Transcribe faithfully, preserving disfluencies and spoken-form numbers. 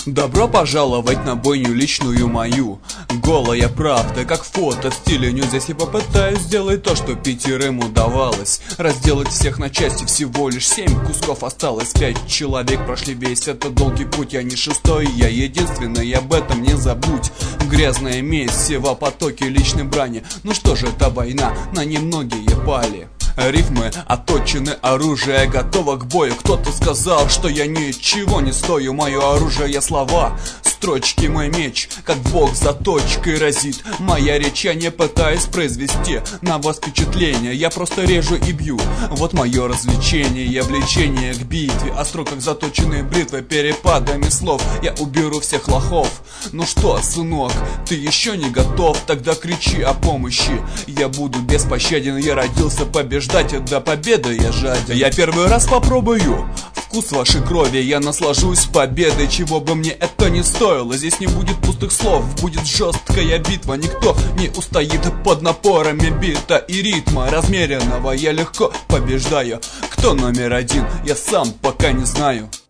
Добро пожаловать на бойню личную мою. Голая правда, как фото в стиле ню. Здесь я попытаюсь сделать то, что пятерым удавалось. Разделать всех на части, всего лишь семь кусков осталось. Пять человек прошли весь этот долгий путь. Я не шестой, я единственный, об этом не забудь. Грязное месиво, потоки личной брани. Ну что же, это война, на немногие пали. Рифмы отточены, оружие готово к бою. Кто-то сказал, что я ничего не стою. Мое оружие слова, строчки, мой меч, как бог заточкой разит. Моя речь я не пытаюсь произвести на вас впечатление, я просто режу и бью. Вот мое развлечение, влечение к битве, остро как заточенные бритвы, перепадами слов я уберу всех лохов. Ну что, сынок, ты еще не готов? Тогда кричи о помощи, я буду беспощаден. Я родился побеждать, и до победы я жаден. Я первый раз попробую вкус вашей крови, я наслажусь победой, чего бы мне это ни стоило. Здесь не будет пустых слов, будет жесткая битва. Никто не устоит под напорами бита и ритма размеренного. Я легко побеждаю. Кто номер один, я сам пока не знаю.